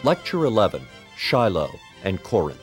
Lecture 11, Shiloh and Corinth.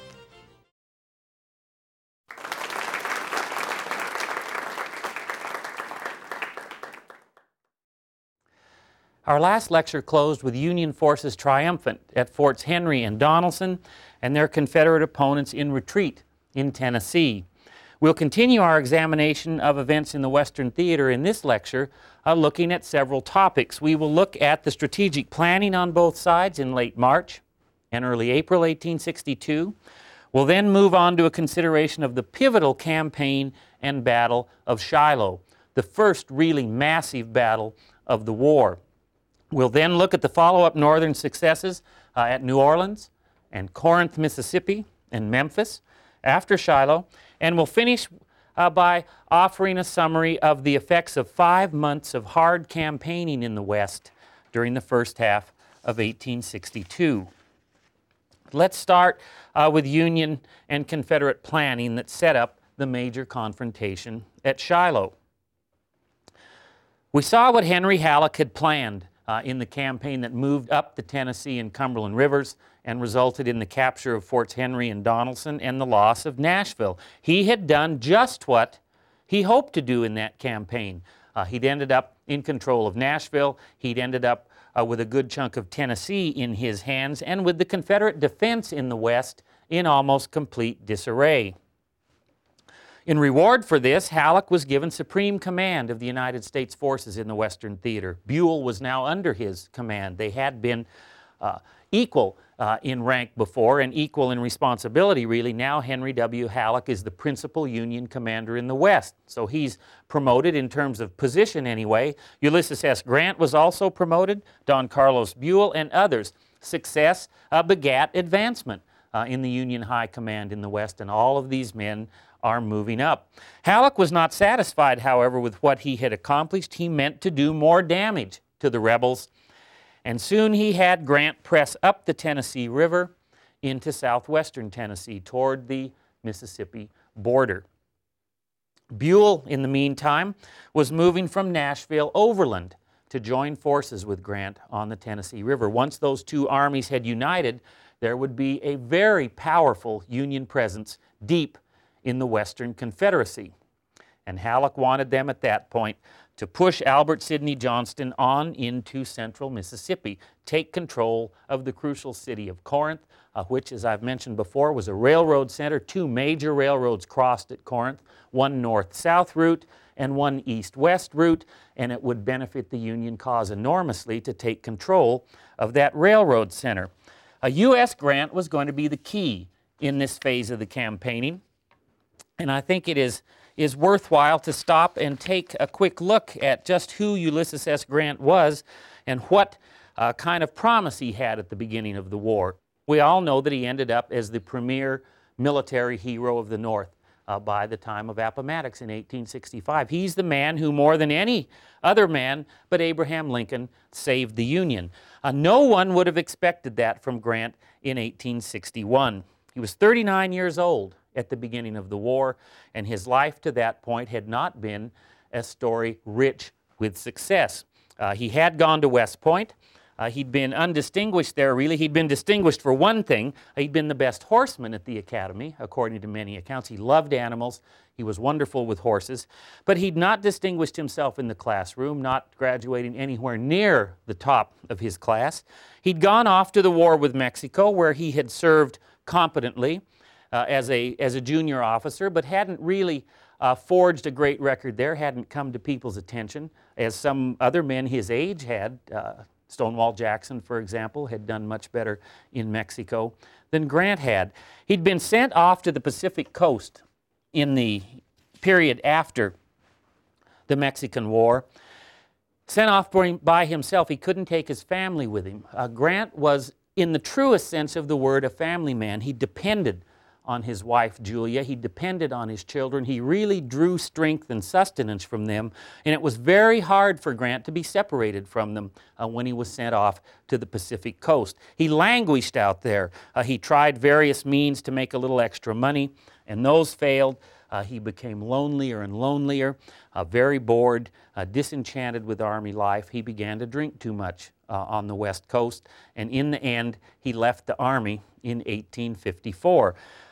Our last lecture closed with Union forces triumphant at Forts Henry and Donelson and their Confederate opponents in retreat in Tennessee. We'll continue our examination of events in the Western Theater in this lecture, looking at several topics. We will look at the strategic planning on both sides in late March and early April 1862. We'll then move on to a consideration of the pivotal campaign and Battle of Shiloh, the first really massive battle of the war. We'll then look at the follow-up northern successes at New Orleans and Corinth, Mississippi, and Memphis after Shiloh, and we'll finish by offering a summary of the effects of 5 months of hard campaigning in the West during the first half of 1862. Let's start with Union and Confederate planning that set up the major confrontation at Shiloh. We saw what Henry Halleck had planned in the campaign that moved up the Tennessee and Cumberland rivers and resulted in the capture of Forts Henry and Donelson and the loss of Nashville. He had done just what he hoped to do in that campaign. He'd ended up in control of Nashville. He'd ended up with a good chunk of Tennessee in his hands, and with the Confederate defense in the West in almost complete disarray. In reward for this, Halleck was given supreme command of the United States forces in the Western Theater. Buell was now under his command. They had been equal in rank before and equal in responsibility, really. Now Henry W. Halleck is the principal Union commander in the West. So he's promoted in terms of position anyway. Ulysses S. Grant was also promoted, Don Carlos Buell, and others. Success begat advancement in the Union high command in the West, and all of these men are moving up. Halleck was not satisfied, however, with what he had accomplished. He meant to do more damage to the rebels, and soon he had Grant press up the Tennessee River into southwestern Tennessee toward the Mississippi border. Buell, in the meantime, was moving from Nashville overland to join forces with Grant on the Tennessee River. Once those two armies had united, there would be a very powerful Union presence deep in the Western Confederacy. And Halleck wanted them at that point to push Albert Sidney Johnston on into central Mississippi, take control of the crucial city of Corinth, which, as I've mentioned before, was a railroad center. 2 major railroads crossed at Corinth, one north-south route and one east-west route, and it would benefit the Union cause enormously to take control of that railroad center. U.S. Grant was going to be the key in this phase of the campaigning. And I think it is worthwhile to stop and take a quick look at just who Ulysses S. Grant was and what kind of promise he had at the beginning of the war. We all know that he ended up as the premier military hero of the North by the time of Appomattox in 1865. He's the man who, more than any other man but Abraham Lincoln, saved the Union. No one would have expected that from Grant in 1861. He was 39 years old at the beginning of the war, and his life to that point had not been a story rich with success. He had gone to West Point. He'd been undistinguished there, really. He'd been distinguished for one thing. He'd been the best horseman at the academy, according to many accounts. He loved animals. He was wonderful with horses. But he'd not distinguished himself in the classroom, not graduating anywhere near the top of his class. He'd gone off to the war with Mexico, where he had served competently as a junior officer, but hadn't really forged a great record there, hadn't come to people's attention, as some other men his age had. Stonewall Jackson, for example, had done much better in Mexico than Grant had. He'd been sent off to the Pacific coast in the period after the Mexican War. Sent off by himself. He couldn't take his family with him. Grant was, in the truest sense of the word, a family man. He depended on his wife, Julia. He depended on his children. He really drew strength and sustenance from them, and it was very hard for Grant to be separated from them when he was sent off to the Pacific coast. He languished out there. He tried various means to make a little extra money, and those failed. He became lonelier and lonelier, very bored, disenchanted with Army life. He began to drink too much on the West Coast, and in the end, he left the Army in 1854.